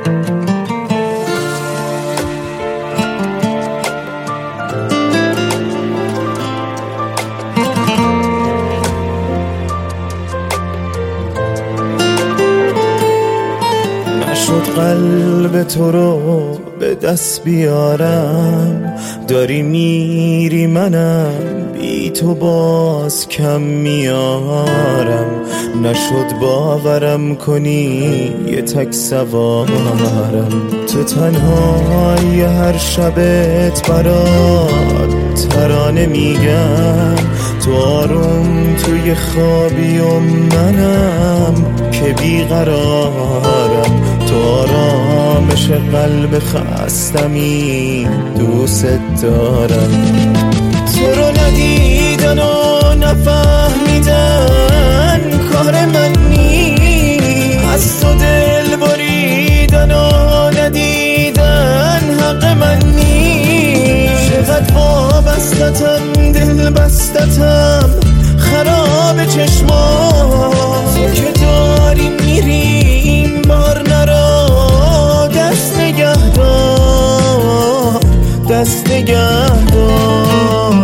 نشد قلب تو رو به دست بیارم، داری میری منم بی تو باز کم میارم. نشد باورم کنی یه تک سوارم، تو تنهای هر شبت برات ترانه میگم. تو آروم توی خوابی و منم که بیقرارم. تو آرامش قلب خستمی دوست دارم. تو رو ندیدن و نفهمیدن کار من نیست، از تو دل بریدن و ندیدن حق من نیست. چقدر وابستتم دل بستتم خراب چشمات، تو که داری میری این بار نرا دست نگه دار، دست نگه دار.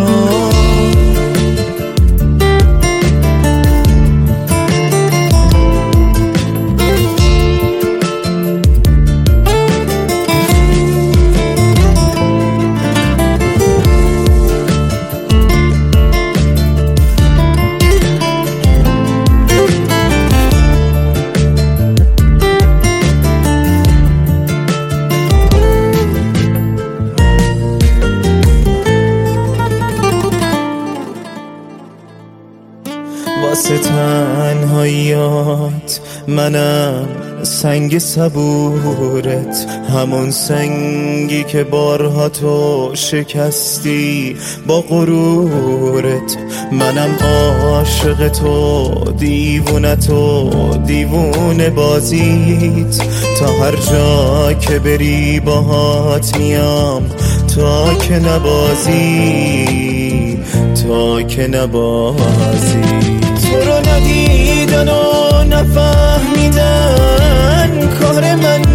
واسه تنهاییات منم سنگ صبورت، همون سنگی که بارها تو شکستی با غرورت. منم عاشق تو دیوونت و دیوونه بازیت، تا هر جا که بری باهات میام تا که نبازی، تا که نبازی. تو رو ندیدن و نفهمیدن کار من